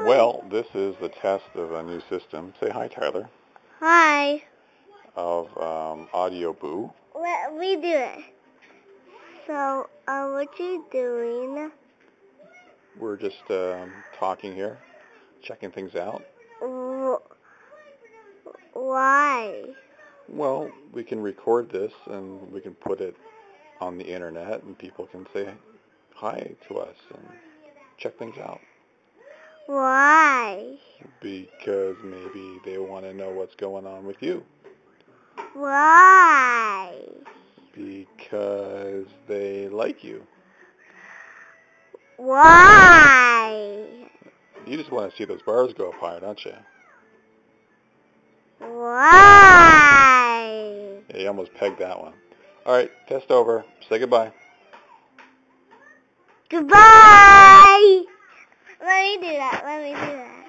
Well, this is the test of a new system. Say hi, Tyler. Hi. Of Audio Boo. Let me do it. So, what you doing? We're just talking here, checking things out. Why? Well, we can record this and we can put it on the internet and people can say hi to us and check things out. Why? Because maybe they want to know what's going on with you. Why? Because they like you. Why? You just want to see those bars go up higher, don't you? Why? Yeah, you almost pegged that one. All right, test over. Say goodbye. Goodbye! Let me do that.